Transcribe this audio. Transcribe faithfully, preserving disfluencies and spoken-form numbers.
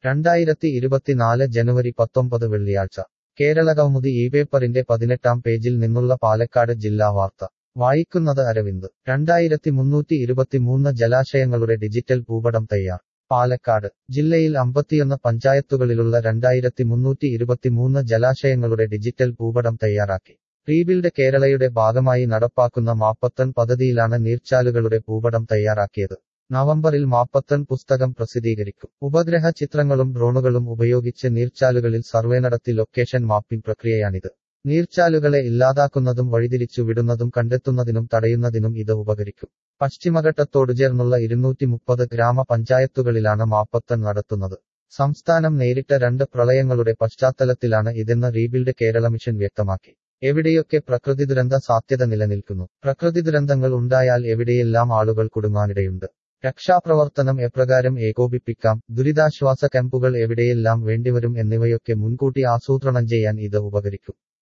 രണ്ടായിരത്തി ഇരുപത്തിനാല് ജനുവരി പത്തൊമ്പത് വെള്ളിയാഴ്ച കേരളകൗമുദി ഈ പേപ്പറിന്റെ പതിനെട്ടാം പേജിൽ നിന്നുള്ള പാലക്കാട് ജില്ലാ വാർത്ത വായിക്കുന്നത് അരവിന്ദ് രണ്ടായിരത്തി മുന്നൂറ്റി ഇരുപത്തിമൂന്ന് ജലാശയങ്ങളുടെ ഡിജിറ്റൽ ഭൂപടം തയ്യാർ പാലക്കാട് ജില്ലയിൽ അമ്പത്തിയൊന്ന് പഞ്ചായത്തുകളിലുള്ള രണ്ടായിരത്തി മുന്നൂറ്റി ഇരുപത്തിമൂന്ന് ജലാശയങ്ങളുടെ ഡിജിറ്റൽ ഭൂപടം തയ്യാറാക്കി റീബിൽഡ് കേരളയുടെ ഭാഗമായി നടപ്പാക്കുന്ന മാപ്പത്തൺ പദ്ധതിയിലാണ് നീർച്ചാലുകളുടെ ഭൂപടം തയ്യാറാക്കിയത് നവംബറിൽ മാപ്പത്തൺ പുസ്തകം പ്രസിദ്ധീകരിക്കും ഉപഗ്രഹ ചിത്രങ്ങളും ഡ്രോണുകളും ഉപയോഗിച്ച് നീർച്ചാലുകളിൽ സർവേ നടത്തി ലൊക്കേഷൻ മാപ്പിംഗ് പ്രക്രിയയാണിത് നീർച്ചാലുകളെ ഇല്ലാതാക്കുന്നതും വഴിതിരിച്ചു വിടുന്നതും കണ്ടെത്തുന്നതിനും തടയുന്നതിനും ഇത് ഉപകരിക്കും പശ്ചിമഘട്ടത്തോടു ചേർന്നുള്ള ഇരുന്നൂറ്റി മുപ്പത് ഗ്രാമപഞ്ചായത്തുകളിലാണ് മാപ്പത്തൺ നടത്തുന്നത് സംസ്ഥാനം നേരിട്ട രണ്ട് പ്രളയങ്ങളുടെ പശ്ചാത്തലത്തിലാണ് ഇതെന്ന് റീബിൽഡ് കേരള മിഷൻ വ്യക്തമാക്കി എവിടെയൊക്കെ പ്രകൃതിദുരന്ത സാധ്യത നിലനിൽക്കുന്നു പ്രകൃതിദുരന്തങ്ങൾ ഉണ്ടായാൽ എവിടെയെല്ലാം ആളുകൾ കുടുങ്ങാനിടയുണ്ട് രക്ഷാപ്രവർത്തനം എപ്രകാരം ഏകോപിപ്പിക്കാം ദുരിതാശ്വാസ ക്യാമ്പുകൾ എവിടെയെല്ലാം വേണ്ടിവരും എന്നിവയൊക്കെ മുൻകൂട്ടി ആസൂത്രണം ചെയ്യാൻ ഇത് ഉപകരിക്കും